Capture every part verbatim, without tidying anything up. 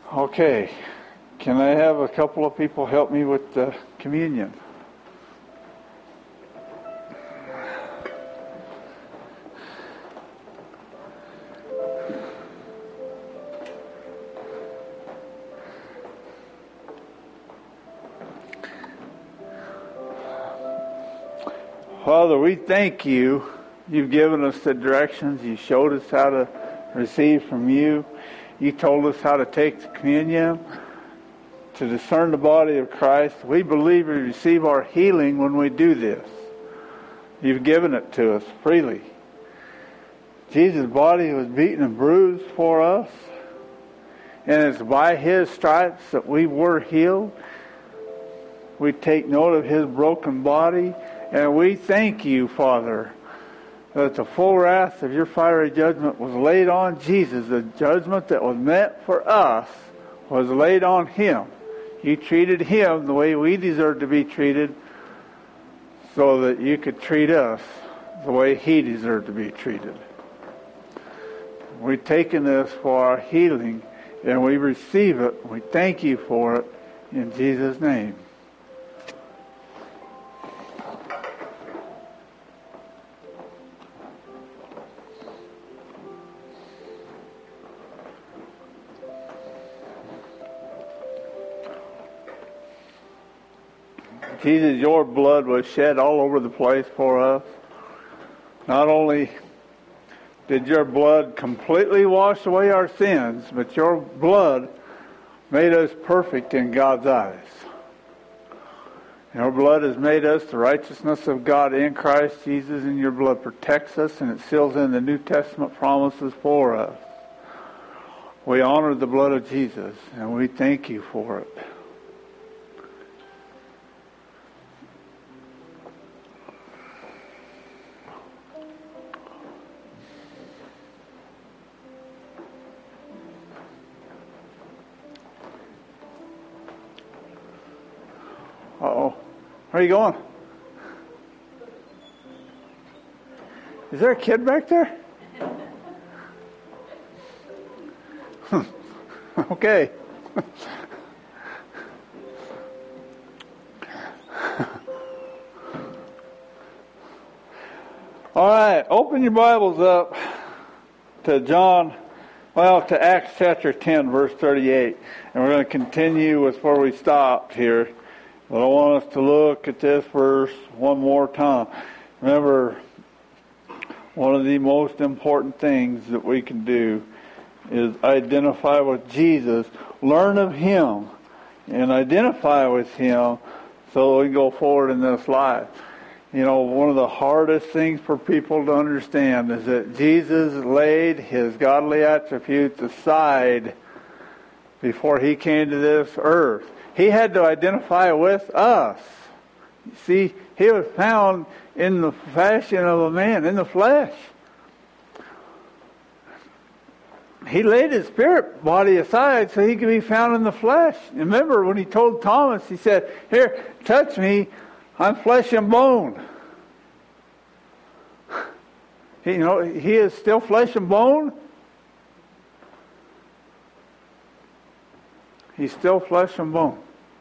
Okay, can I have a couple of people help me with the communion? Father, we thank you. You've given us the directions. You showed us how to receive from you. You told us how to take the communion, to discern the body of Christ. We believe we receive our healing when we do this. You've given it to us freely. Jesus' body was beaten and bruised for us, and it's by His stripes that we were healed. We take note of His broken body, and we thank you, Father, that the full wrath of your fiery judgment was laid on Jesus. The judgment that was meant for us was laid on Him. You treated Him the way we deserve to be treated so that you could treat us the way He deserved to be treated. We've taken this for our healing, and we receive it. We thank you for it in Jesus' name. Jesus, your blood was shed all over the place for us. Not only did your blood completely wash away our sins, but your blood made us perfect in God's eyes. Your blood has made us the righteousness of God in Christ Jesus, and your blood protects us, and it seals in the New Testament promises for us. We honor the blood of Jesus, and we thank you for it. Uh-oh. Where are you going? Is there a kid back there? Okay. All right. Open your Bibles up to John, well, to Acts chapter ten, verse thirty-eight. And we're going to continue with where we stopped here. But I want us to look at this verse one more time. Remember, one of the most important things that we can do is identify with Jesus, learn of Him, and identify with Him so we can go forward in this life. You know, one of the hardest things for people to understand is that Jesus laid His godly attributes aside before He came to this earth. He had to identify with us. You see, He was found in the fashion of a man, in the flesh. He laid His spirit body aside so He could be found in the flesh. Remember when He told Thomas, He said, "Here, touch me, I'm flesh and bone." He, you know, He is still flesh and bone. He's still flesh and bone.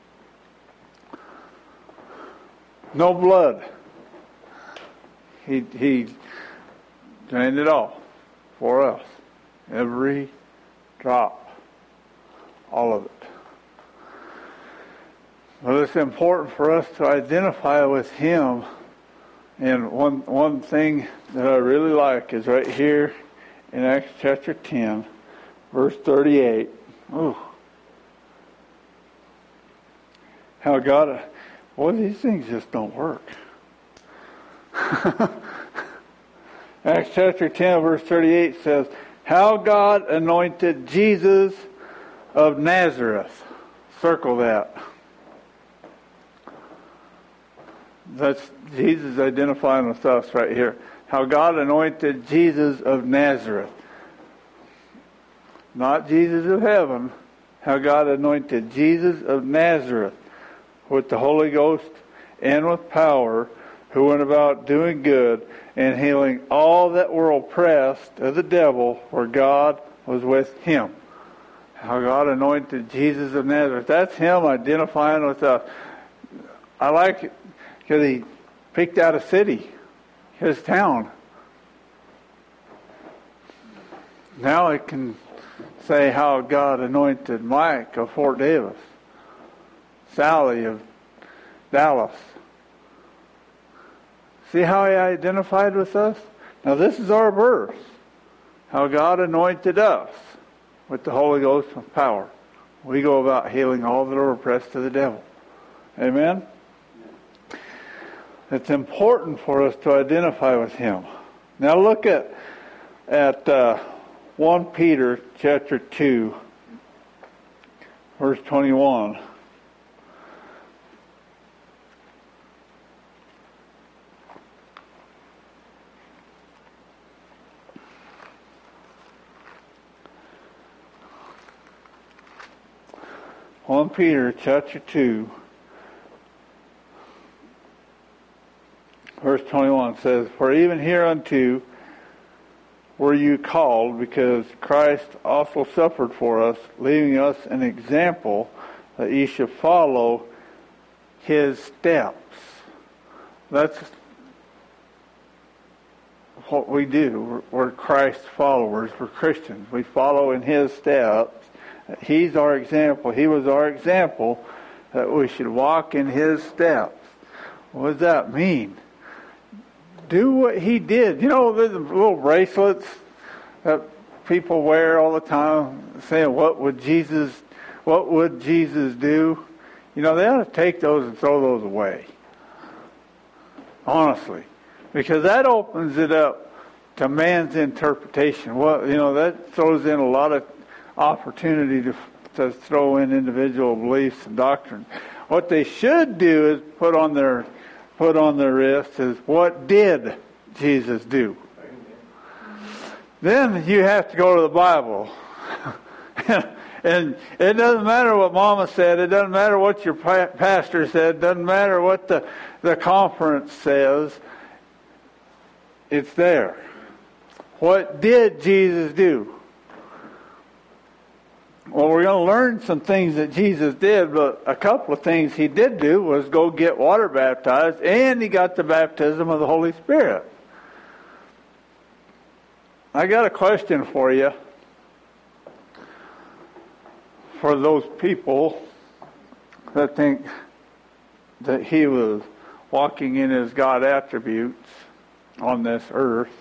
No blood. He he drained it all for us. Every drop. All of it. But it's important for us to identify with Him. And one one thing that I really like is right here in Acts chapter ten, verse thirty-eight. Ooh. How God, well, these things just don't work. Acts chapter ten, verse thirty-eight says, how God anointed Jesus of Nazareth. Circle that. That's Jesus identifying with us right here. How God anointed Jesus of Nazareth. Not Jesus of heaven. How God anointed Jesus of Nazareth with the Holy Ghost and with power, who went about doing good and healing all that were oppressed of the devil, for God was with Him. How God anointed Jesus of Nazareth. That's him identifying with us. I like it because he picked out a city, his town. Now I can say how God anointed Mike of Fort Davis, Sally of Dallas. See how he identified with us? Now this is our verse. How God anointed us with the Holy Ghost with power. We go about healing all that are oppressed of the devil. Amen? It's important for us to identify with him. Now look at at uh, First Peter chapter two, verse twenty-one. First Peter chapter two, verse twenty-one says, "For even hereunto were you called, because Christ also suffered for us, leaving us an example that ye should follow his steps." That's what we do. We're, we're Christ followers. We're Christians. We follow in his steps. He's our example. He was our example that we should walk in his steps. What does that mean? Do what he did. You know, there's little bracelets that people wear all the time saying, what would Jesus, what would Jesus do? You know, they ought to take those and throw those away. Honestly. Because that opens it up to man's interpretation. Well, you know, that throws in a lot of opportunity to, to throw in individual beliefs and doctrine. What they should do is put on their put on their wrist is, what did Jesus do? Then you have to go to the Bible. And it doesn't matter what Mama said. It doesn't matter what your pastor said. It doesn't matter what the, the conference says. It's there. What did Jesus do? Well, we're going to learn some things that Jesus did, but a couple of things he did do was go get water baptized, and he got the baptism of the Holy Spirit. I got a question for you. For those people that think that he was walking in his God attributes on this earth.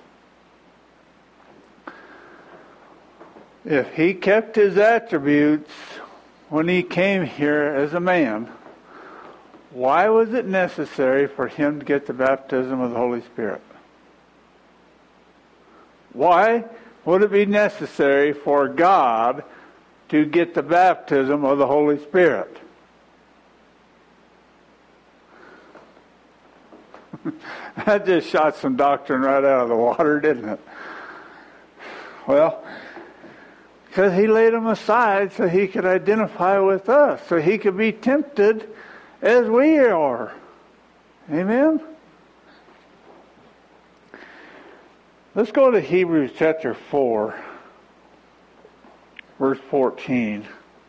If he kept his attributes when he came here as a man, why was it necessary for him to get the baptism of the Holy Spirit? Why would it be necessary for God to get the baptism of the Holy Spirit? That just shot some doctrine right out of the water, didn't it? Well, because he laid them aside so he could identify with us, so he could be tempted as we are. Amen? Let's go to Hebrews chapter four, verse fourteen.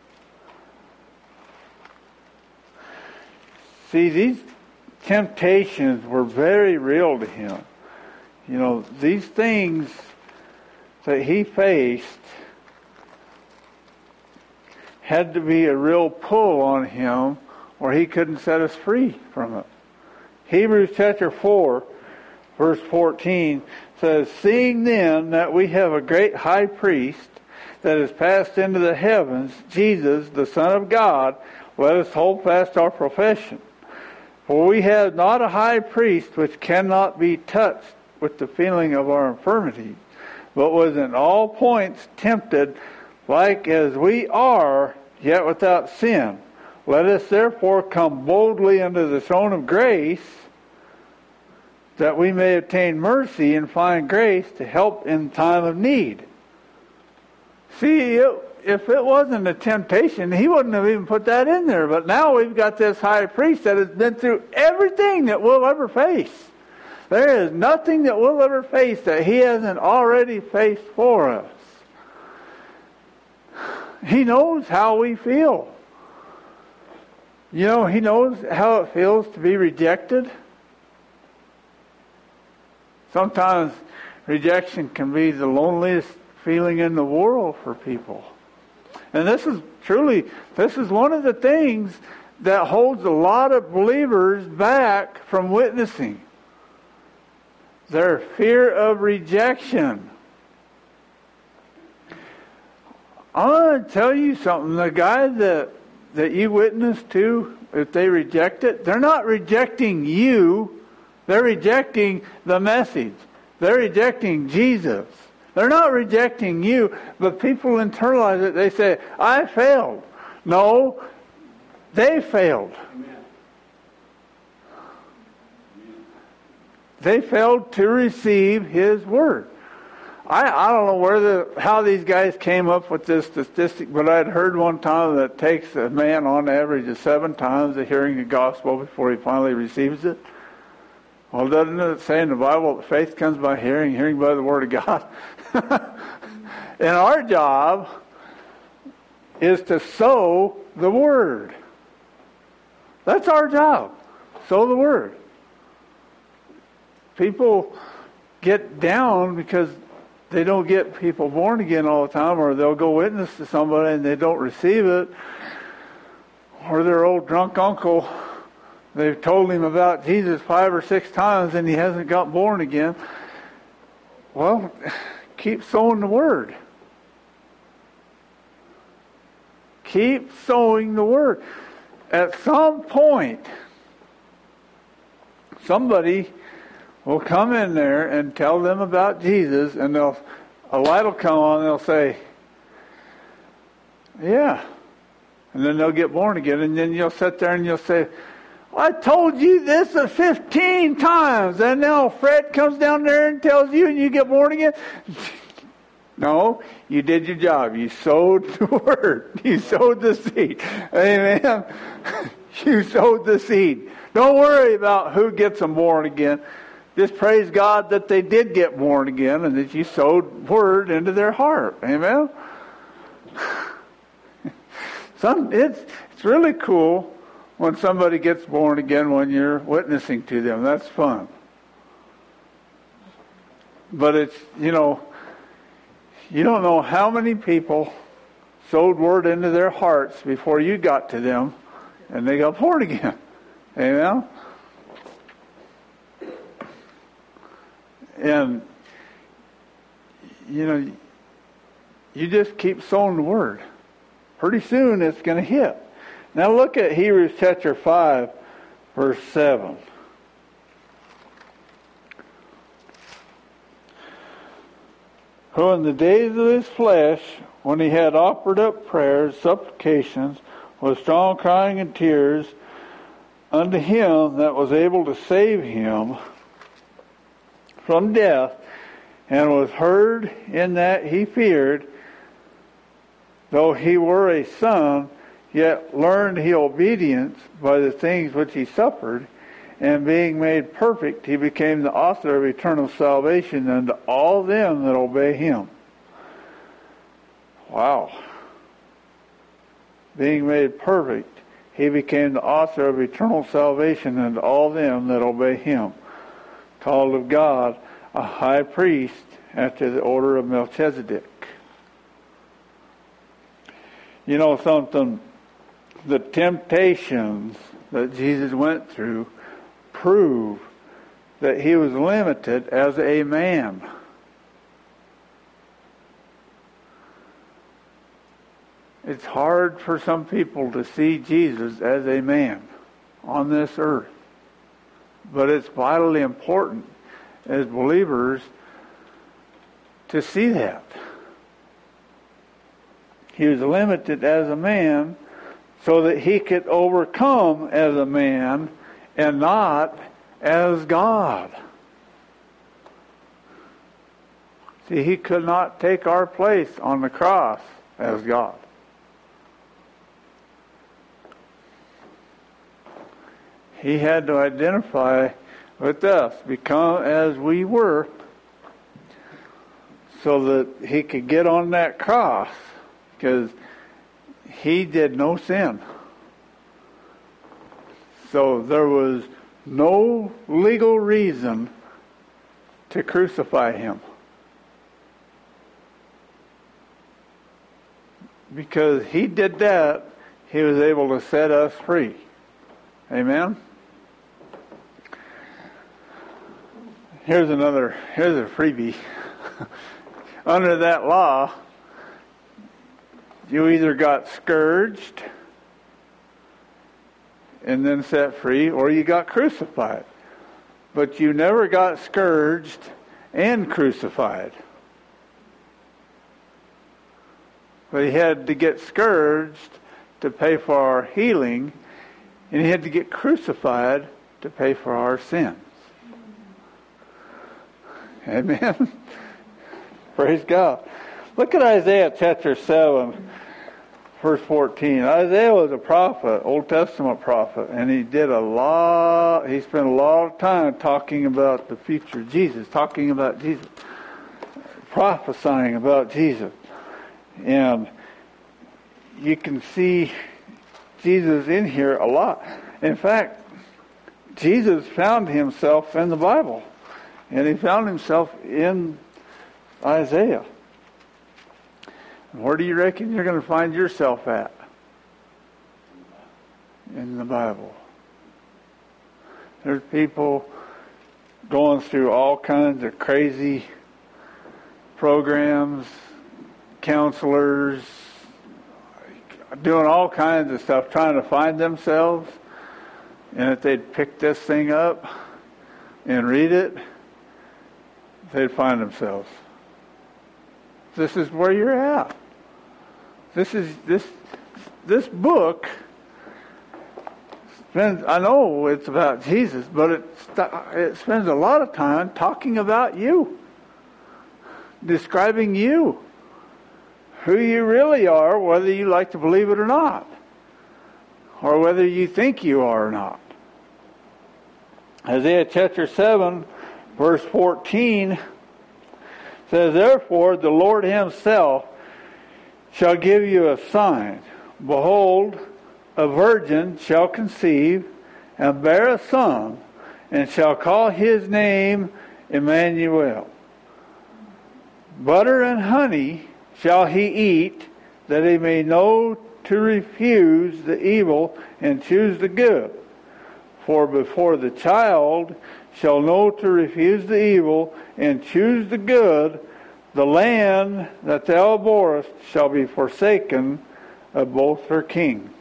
See, these temptations were very real to him. You know, these things that he faced had to be a real pull on him, or he couldn't set us free from it. Hebrews chapter four, verse fourteen says, "Seeing then that we have a great high priest that is passed into the heavens, Jesus, the Son of God, let us hold fast our profession. For we have not a high priest which cannot be touched with the feeling of our infirmities, but was in all points tempted like as we are, yet without sin. Let us therefore come boldly unto the throne of grace, that we may obtain mercy and find grace to help in time of need." See, if it wasn't a temptation, he wouldn't have even put that in there. But now we've got this high priest that has been through everything that we'll ever face. There is nothing that we'll ever face that he hasn't already faced for us. He knows how we feel. You know, He knows how it feels to be rejected. Sometimes rejection can be the loneliest feeling in the world for people. And this is truly, this is one of the things that holds a lot of believers back from witnessing. Their fear of rejection. I want to tell you something. The guy that, that you witness to, if they reject it, they're not rejecting you. They're rejecting the message. They're rejecting Jesus. They're not rejecting you, but people internalize it. They say, I failed. No, they failed. Amen. They failed to receive His Word. I, I don't know where the how these guys came up with this statistic, but I'd heard one time that it takes a man on average of seven times of hearing the gospel before he finally receives it. Well, doesn't it say in the Bible that faith comes by hearing, hearing by the Word of God? And our job is to sow the Word. That's our job. Sow the Word. People get down because they don't get people born again all the time, or they'll go witness to somebody and they don't receive it, or their old drunk uncle, they've told him about Jesus five or six times and he hasn't got born again. Well, keep sowing the Word. Keep sowing the Word. At some point, somebody will come in there and tell them about Jesus, and they'll a light will come on and they'll say, yeah. And then they'll get born again, and then you'll sit there and you'll say, I told you this fifteen times, and now Fred comes down there and tells you and you get born again. No, you did your job. You sowed the Word. You sowed the seed. Amen. You sowed the seed. Don't worry about who gets them born again. Just praise God that they did get born again and that you sowed Word into their heart. Amen. Some it's it's really cool when somebody gets born again when you're witnessing to them. That's fun. But it's, you know, you don't know how many people sowed Word into their hearts before you got to them and they got born again. Amen? And, you know, you just keep sowing the Word. Pretty soon it's going to hit. Now look at Hebrews chapter five, verse seven. Who in the days of his flesh, when he had offered up prayers, supplications, with strong crying and tears, unto him that was able to save him from death, and was heard in that he feared, though he were a son, yet learned he obedience by the things which he suffered, and being made perfect, he became the author of eternal salvation unto all them that obey him. Wow. Being made perfect, he became the author of eternal salvation unto all them that obey him. Called of God a high priest after the order of Melchizedek. You know something? The temptations that Jesus went through prove that he was limited as a man. It's hard for some people to see Jesus as a man on this earth. But it's vitally important as believers to see that. He was limited as a man so that he could overcome as a man and not as God. See, he could not take our place on the cross as God. He had to identify with us, become as we were, so that he could get on that cross. Because he did no sin. So there was no legal reason to crucify him. Because he did that, he was able to set us free. Amen? Here's another, here's a freebie. Under that law, you either got scourged and then set free, or you got crucified. But you never got scourged and crucified. But he had to get scourged to pay for our healing, and he had to get crucified to pay for our sins. Amen? Praise God. Look at Isaiah chapter seven, verse fourteen. Isaiah was a prophet, Old Testament prophet, and he did a lot, he spent a lot of time talking about the future Jesus, talking about Jesus, prophesying about Jesus. And you can see Jesus in here a lot. In fact, Jesus found himself in the Bible. And he found himself in Isaiah. Where do you reckon you're going to find yourself at? In the Bible. There's people going through all kinds of crazy programs, counselors, doing all kinds of stuff, trying to find themselves. And if they'd pick this thing up and read it, they'd find themselves. This is where you're at. This is this this book spends, I know it's about Jesus, but it it spends a lot of time talking about you, describing you, who you really are, whether you like to believe it or not, or whether you think you are or not. Isaiah chapter seven, verse fourteen says, "Therefore the Lord himself shall give you a sign. Behold, a virgin shall conceive and bear a son, and shall call his name Emmanuel. Butter and honey shall he eat, that he may know to refuse the evil and choose the good. For before the child shall know to refuse the evil and choose the good, the land that thou borest shall be forsaken of both her kings."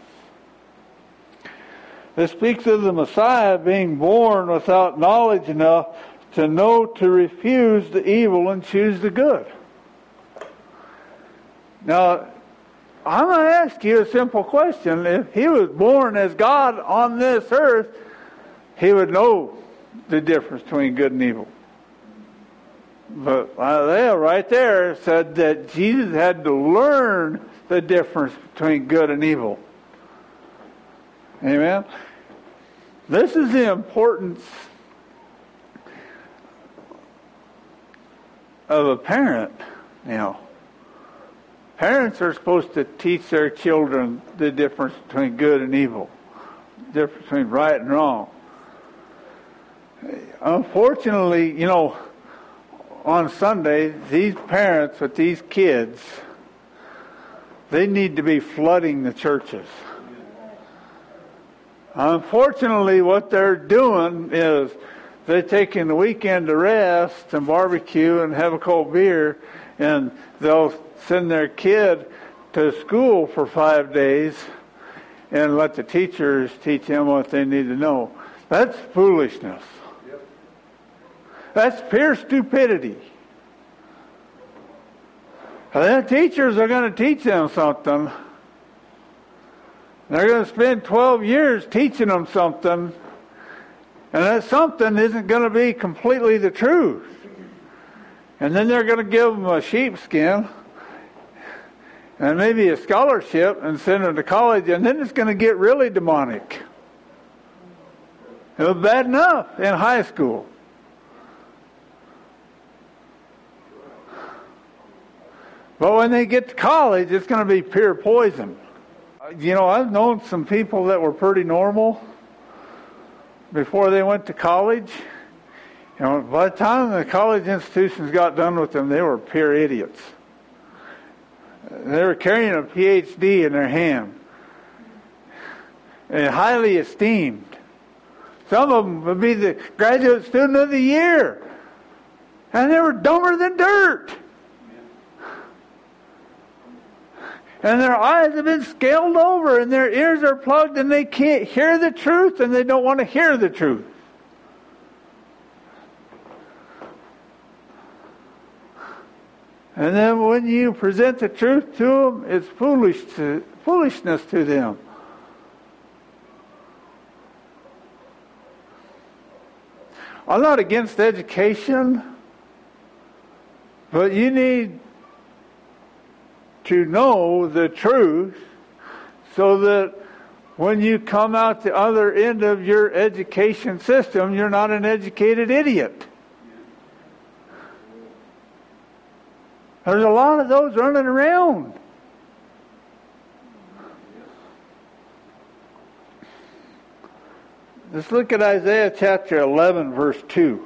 This speaks of the Messiah being born without knowledge enough to know to refuse the evil and choose the good. Now, I'm going to ask you a simple question. If he was born as God on this earth, he would know the difference between good and evil. But Isaiah right there said that Jesus had to learn the difference between good and evil. Amen? This is the importance of a parent. You know, parents are supposed to teach their children the difference between good and evil, the difference between right and wrong. Unfortunately, you know, on Sunday, these parents with these kids, they need to be flooding the churches. Unfortunately, what they're doing is they're taking the weekend to rest and barbecue and have a cold beer, and they'll send their kid to school for five days and let the teachers teach them what they need to know. That's foolishness. That's pure stupidity. And then teachers are going to teach them something. They're going to spend twelve years teaching them something, and that something isn't going to be completely the truth. And then they're going to give them a sheepskin and maybe a scholarship and send them to college, and then it's going to get really demonic. It was bad enough in high school. But when they get to college, it's going to be pure poison. you know, I've known some people that were pretty normal before they went to college. You know, by the time the college institutions got done with them, they were pure idiots. They were carrying a P H D in their hand. And highly esteemed. Some of them would be the graduate student of the year. And they were dumber than dirt. And their eyes have been scaled over and their ears are plugged and they can't hear the truth and they don't want to hear the truth. And then when you present the truth to them, it's foolish to, foolishness to them. I'm not against education, but you need to know the truth so that when you come out the other end of your education system, you're not an educated idiot. There's a lot of those running around. Let's look at Isaiah chapter eleven, verse two.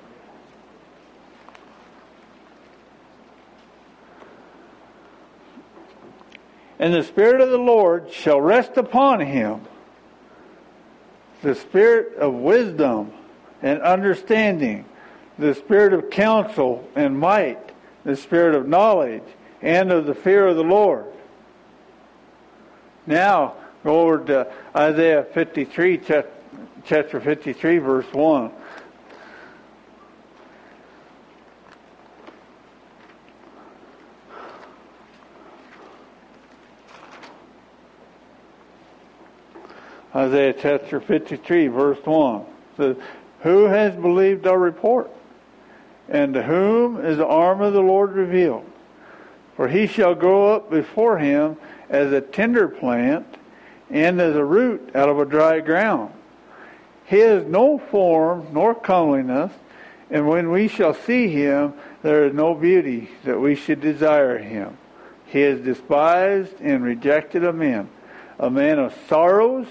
And the Spirit of the Lord shall rest upon him, the Spirit of wisdom and understanding, the Spirit of counsel and might, the Spirit of knowledge and of the fear of the Lord. Now, go over to Isaiah fifty-three, chapter fifty-three, verse one. Isaiah chapter fifty-three, verse one. Says, who has believed our report? And to whom is the arm of the Lord revealed? For he shall grow up before him as a tender plant, and as a root out of a dry ground. He has no form nor comeliness, and when we shall see him, there is no beauty that we should desire him. He is despised and rejected of men, a man of sorrows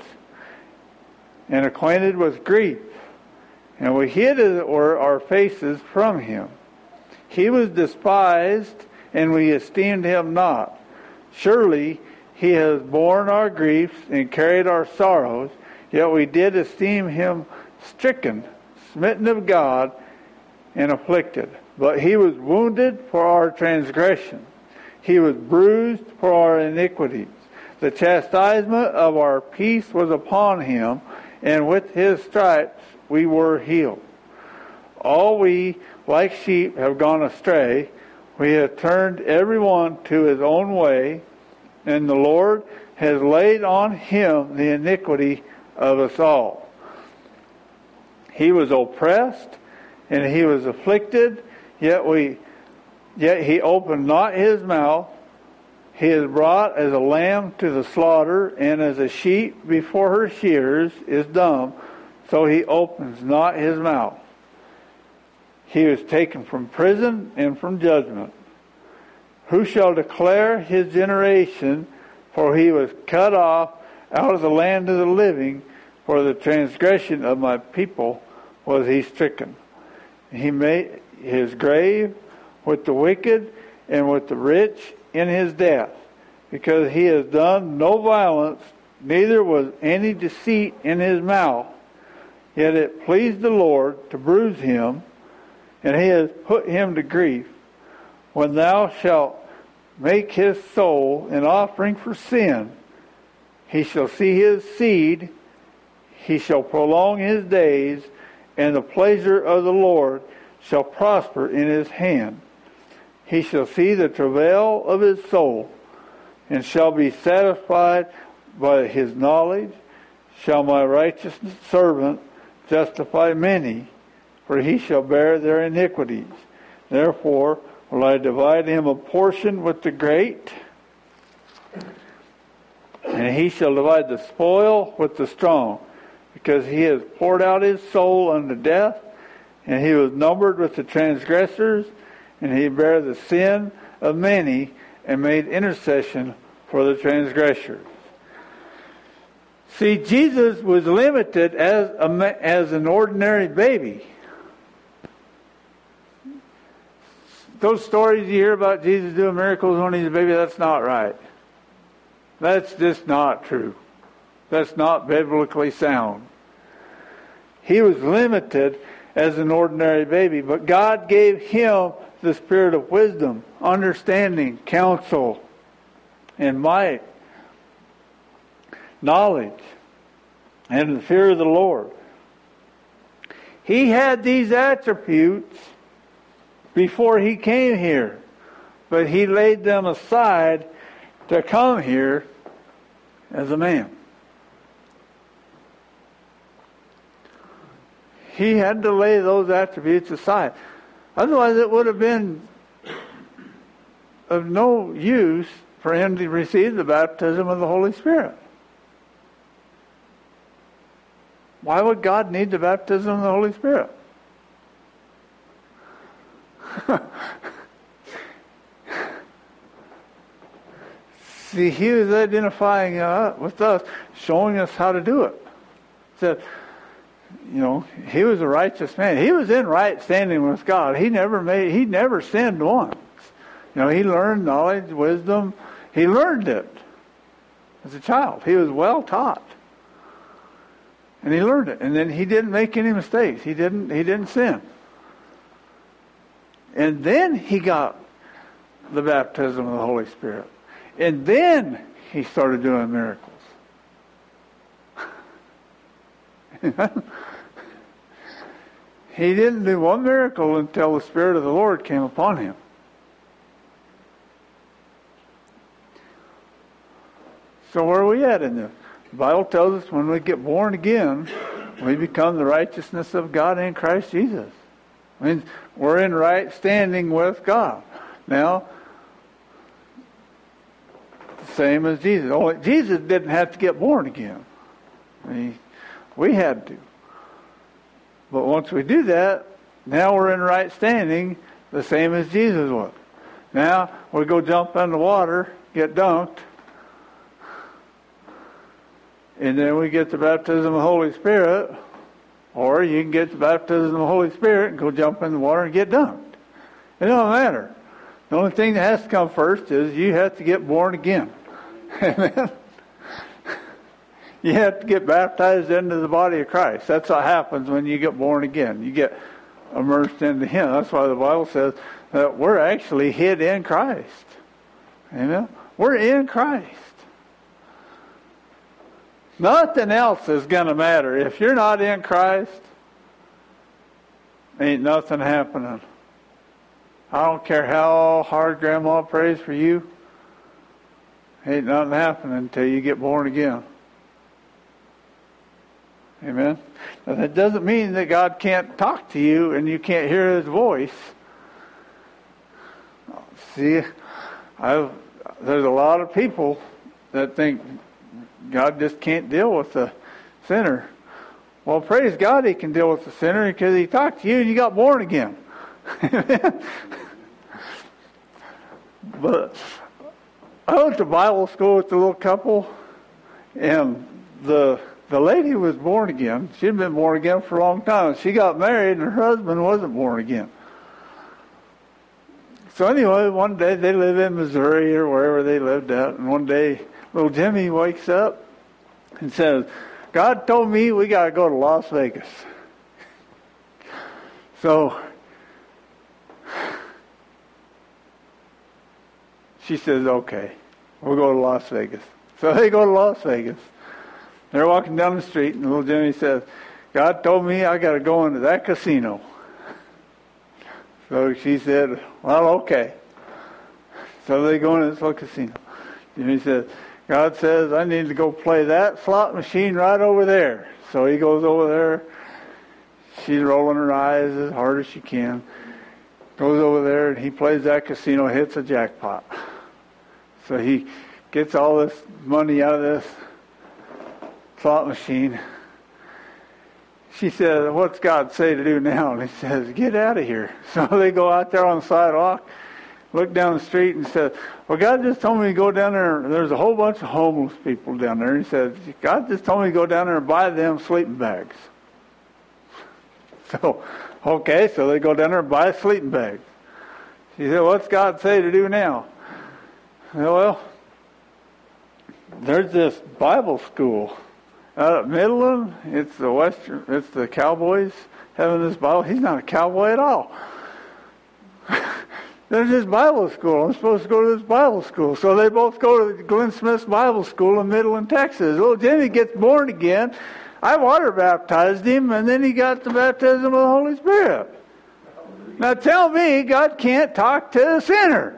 and acquainted with grief. And we hid, as it were, our faces from him. He was despised, and we esteemed him not. Surely he has borne our griefs and carried our sorrows, yet we did esteem him stricken, smitten of God, and afflicted. But he was wounded for our transgressions. He was bruised for our iniquities. The chastisement of our peace was upon him, and with his stripes we were healed. All we, like sheep, have gone astray. We have turned every one to his own way, and the Lord has laid on him the iniquity of us all. He was oppressed, and he was afflicted, yet we, yet he opened not his mouth. He is brought as a lamb to the slaughter, and as a sheep before her shearers is dumb, so he opens not his mouth. He was taken from prison and from judgment. Who shall declare his generation? For he was cut off out of the land of the living. For the transgression of my people was he stricken. He made his grave with the wicked and with the rich in his death, because he has done no violence, neither was any deceit in his mouth. Yet it pleased the Lord to bruise him, and he has put him to grief. When thou shalt make his soul an offering for sin, he shall see his seed, he shall prolong his days, and the pleasure of the Lord shall prosper in his hand. He shall see the travail of his soul, and shall be satisfied by his knowledge. Shall my righteous servant justify many, for he shall bear their iniquities. Therefore will I divide him a portion with the great, and he shall divide the spoil with the strong, because he has poured out his soul unto death, and he was numbered with the transgressors, and he bare the sin of many, and made intercession for the transgressors. See, Jesus was limited as a, as an ordinary baby. Those stories you hear about Jesus doing miracles when he's a baby, that's not right. That's just not true. That's not biblically sound. He was limited as an ordinary baby, but God gave him the spirit of wisdom, understanding, counsel, and might, knowledge, and the fear of the Lord. He had these attributes before he came here, but he laid them aside to come here as a man. He had to lay those attributes aside. Otherwise, it would have been of no use for him to receive the baptism of the Holy Spirit. Why would God need the baptism of the Holy Spirit? See, he was identifying uh, with us, showing us how to do it. He said, you know, he was a righteous man. He was in right standing with God. He never made, he never sinned once. You know, he learned knowledge, wisdom. He learned it as a child. He was well taught. And he learned it. And then he didn't make any mistakes. He didn't, he didn't sin. And then he got the baptism of the Holy Spirit. And then he started doing miracles. He didn't do one miracle until the Spirit of the Lord came upon him. So where are we at in this? The Bible tells us when we get born again, we become the righteousness of God in Christ Jesus. I mean, we're in right standing with God. Now, same as Jesus. Only Jesus didn't have to get born again. I mean, we had to. But once we do that, now we're in right standing, the same as Jesus was. Now, we go jump in the water, get dunked, and then we get the baptism of the Holy Spirit, or you can get the baptism of the Holy Spirit and go jump in the water and get dunked. It don't matter. The only thing that has to come first is you have to get born again. Amen. You have to get baptized into the body of Christ. That's what happens when you get born again. You get immersed into Him. That's why the Bible says that we're actually hid in Christ. Amen. We're in Christ. Nothing else is going to matter. If you're not in Christ, ain't nothing happening. I don't care how hard Grandma prays for you. Ain't nothing happening until you get born again. Amen. Now, that doesn't mean that God can't talk to you and you can't hear His voice. See, I've, there's a lot of people that think God just can't deal with the sinner. Well, praise God He can deal with the sinner because He talked to you and you got born again. But I went to Bible school with the little couple, and the the lady was born again. She'd been born again for a long time. She got married, and her husband wasn't born again. So anyway, one day they live in Missouri or wherever they lived at, and one day little Jimmy wakes up and says, "God told me we got to go to Las Vegas." So she says, "Okay, we'll go to Las Vegas." So they go to Las Vegas. They're walking down the street, and little Jimmy says, "God told me I got to go into that casino." So she said, "Well, okay." So they go into this little casino. Jimmy says, "God says I need to go play that slot machine right over there." So he goes over there. She's rolling her eyes as hard as she can. Goes over there, and he plays that casino, hits a jackpot. So he gets all this money out of this slot machine. She says, "What's God say to do now?" And he says, "Get out of here." So they go out there on the sidewalk, looked down the street and said, well, God just told me to go down there. There's a whole bunch of homeless people down there. He said, God just told me to go down there and buy them sleeping bags. So, okay, so they go down there and buy sleeping bags. She said, what's God say to do now? I said, well, there's this Bible school out at Midland. It's the Western, it's the Cowboys having this Bible. He's not a cowboy at all. There's this Bible school. I'm supposed to go to this Bible school. So they both go to Glenn Smith's Bible School in Midland, Texas. Little Jimmy gets born again. I water baptized him, and then he got the baptism of the Holy Spirit. Now tell me God can't talk to a sinner.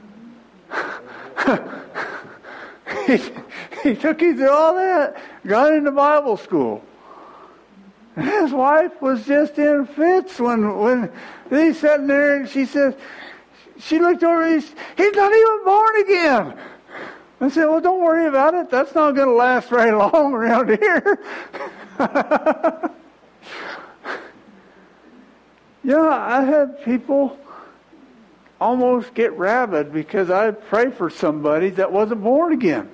he, he took you through all that, got into Bible school. And his wife was just in fits when, when he's sitting there, and she says, she looked over, he's, he's not even born again. I said, well, don't worry about it. That's not going to last very long around here. Yeah, I had people almost get rabid because I prayed for somebody that wasn't born again.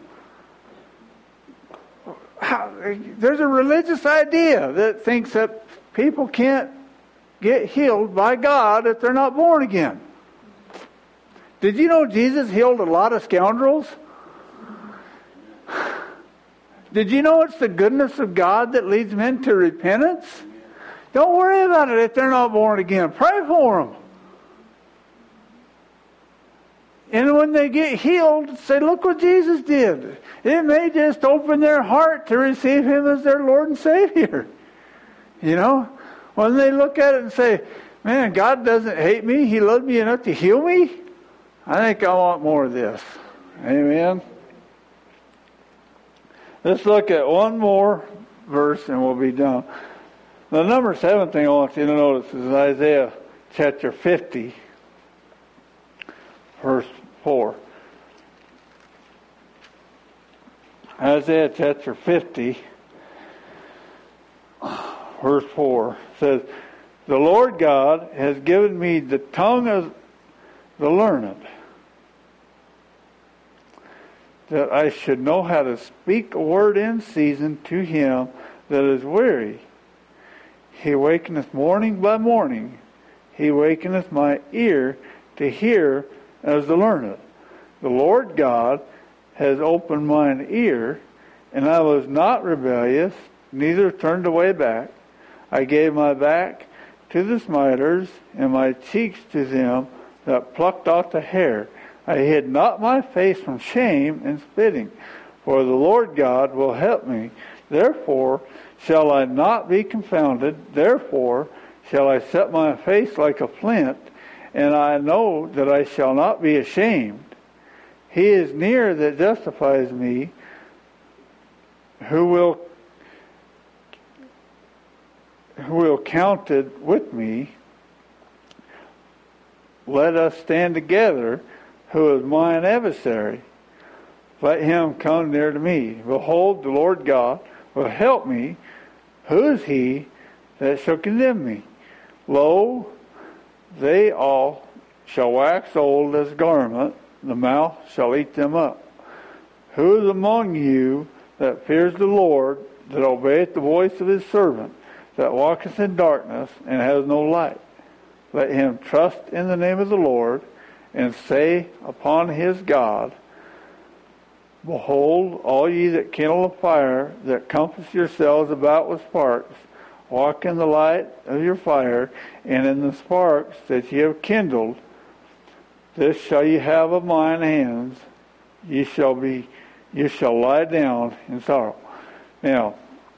How, there's a religious idea that thinks that people can't get healed by God if they're not born again. Did you know Jesus healed a lot of scoundrels? Did you know it's the goodness of God that leads men to repentance? Don't worry about it if they're not born again. Pray for them. And when they get healed, say, look what Jesus did. It may just open their heart to receive Him as their Lord and Savior. You know? When they look at it and say, man, God doesn't hate me. He loved me enough to heal me. I think I want more of this. Amen. Let's look at one more verse and we'll be done. The number seven thing I want you to notice is Isaiah chapter fifty, verse four. Isaiah chapter fifty, verse four says, the Lord God has given me the tongue of the learned, that I should know how to speak a word in season to him that is weary. He wakeneth morning by morning. He wakeneth my ear to hear as the learned. The Lord God has opened mine ear, and I was not rebellious, neither turned away back. I gave my back to the smiters, and my cheeks to them that plucked out the hair. I hid not my face from shame and spitting, for the Lord God will help me. Therefore shall I not be confounded. Therefore shall I set my face like a flint, and I know that I shall not be ashamed. He is near that justifies me, who will who will count it with me. Let us stand together, who is mine adversary. Let him come near to me. Behold, the Lord God will help me. Who is he that shall condemn me? Lo, they all shall wax old as a garment, the mouth shall eat them up. Who is among you that fears the Lord, that obeyeth the voice of his servant, that walketh in darkness and has no light? Let him trust in the name of the Lord, and say upon his God, behold, all ye that kindle a fire, that compass yourselves about with sparks, walk in the light of your fire, and in the sparks that ye have kindled, this shall ye have of mine hands, ye shall be, ye shall lie down in sorrow. Now,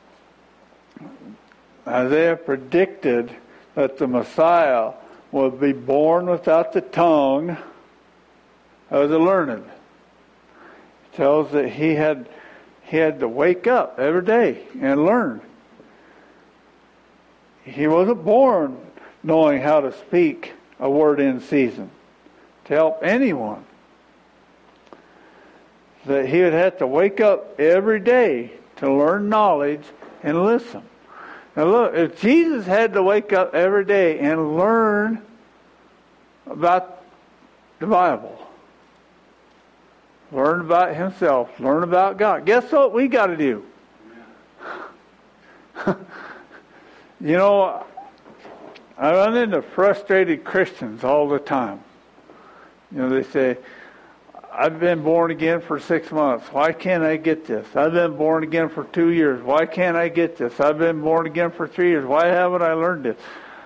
Isaiah predicted that the Messiah would be born without the tongue of the learned. It tells that he had he had to wake up every day and learn. He wasn't born knowing how to speak a word in season to help anyone. That he would have to wake up every day to learn knowledge and listen. Now look, if Jesus had to wake up every day and learn about the Bible. Learn about himself. Learn about God. Guess what we got to do? You know, I run into frustrated Christians all the time. You know, they say, I've been born again for six months. Why can't I get this? I've been born again for two years. Why can't I get this? I've been born again for three years. Why haven't I learned this?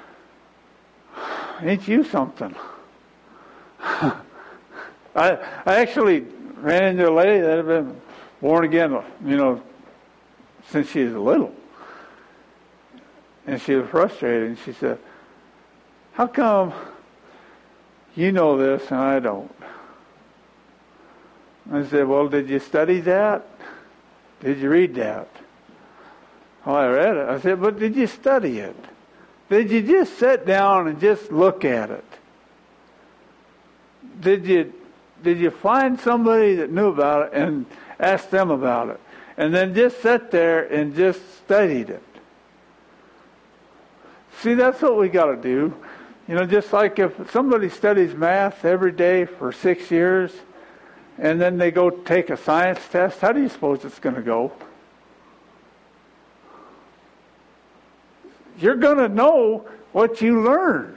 Ain't you something? I I actually ran into a lady that had been born again, you know, since she was little. And she was frustrated, and she said, how come you know this and I don't? I said, well, did you study that? Did you read that? Oh, I read it. I said, but did you study it? Did you just sit down and just look at it? Did you did you find somebody that knew about it and ask them about it? And then just sit there and just studied it. See, that's what we got to do. You know, just like if somebody studies math every day for six years and then they go take a science test, how do you suppose it's going to go? You're going to know what you learn.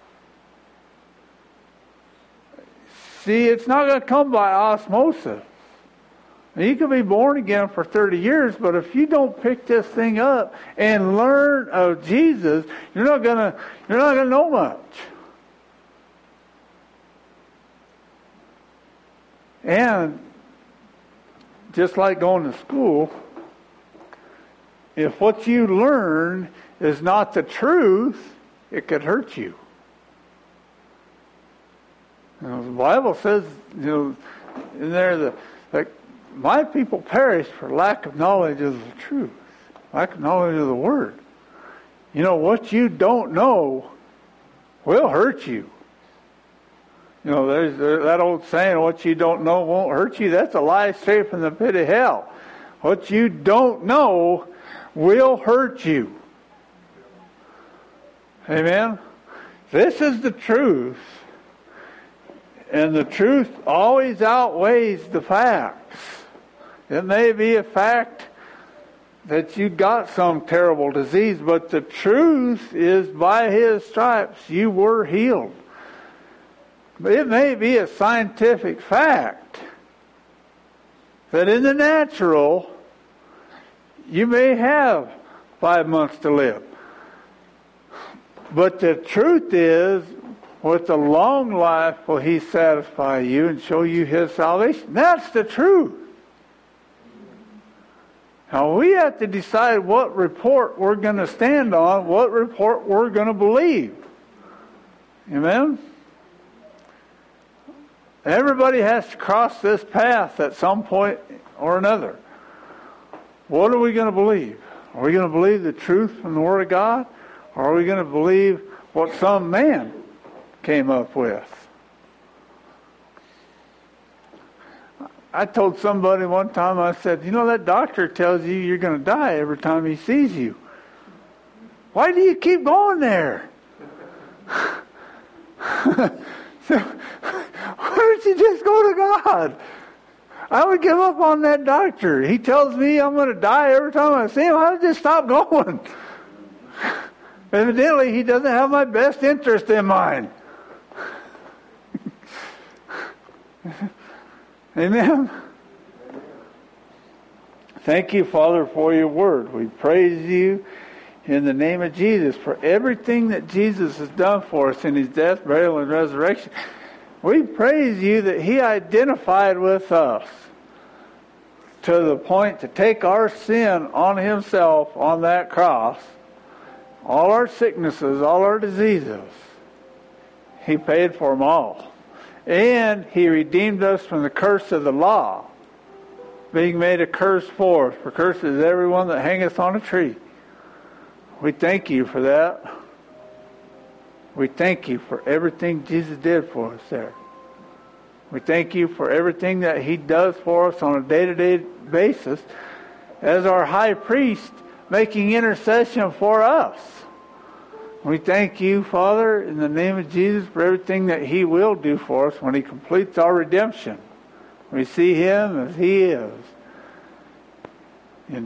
See, it's not going to come by osmosis. You can be born again for thirty years, but if you don't pick this thing up and learn of Jesus, you're not gonna you're not gonna know much. And just like going to school, if what you learn is not the truth, it could hurt you. You know, the Bible says, you know, in there the like. My people perish for lack of knowledge of the truth, lack of knowledge of the Word. You know, what you don't know will hurt you. You know, there's that old saying, what you don't know won't hurt you. That's a lie straight from the pit of hell. What you don't know will hurt you. Amen? This is the truth. And the truth always outweighs the facts. It may be a fact that you got some terrible disease, but the truth is by His stripes you were healed. But it may be a scientific fact that in the natural you may have five months to live. But the truth is, with the long life will He satisfy you and show you His salvation. That's the truth. Now we have to decide what report we're going to stand on, what report we're going to believe. Amen? Everybody has to cross this path at some point or another. What are we going to believe? Are we going to believe the truth from the Word of God? Or are we going to believe what some man came up with? I told somebody one time, I said, you know, that doctor tells you you're going to die every time he sees you. Why do you keep going there? So, why don't you just go to God? I would give up on that doctor. He tells me I'm going to die every time I see him. I would just stop going. Evidently, he doesn't have my best interest in mind. Amen. Thank you, Father, for your word. We praise you in the name of Jesus for everything that Jesus has done for us in His death, burial, and resurrection. We praise you that He identified with us to the point to take our sin on Himself on that cross, all our sicknesses, all our diseases. He paid for them all. And He redeemed us from the curse of the law, being made a curse for us. For cursed is everyone that hangeth on a tree. We thank you for that. We thank you for everything Jesus did for us there. We thank you for everything that He does for us on a day-to-day basis as our high priest making intercession for us. We thank you, Father, in the name of Jesus, for everything that He will do for us when He completes our redemption. We see Him as He is.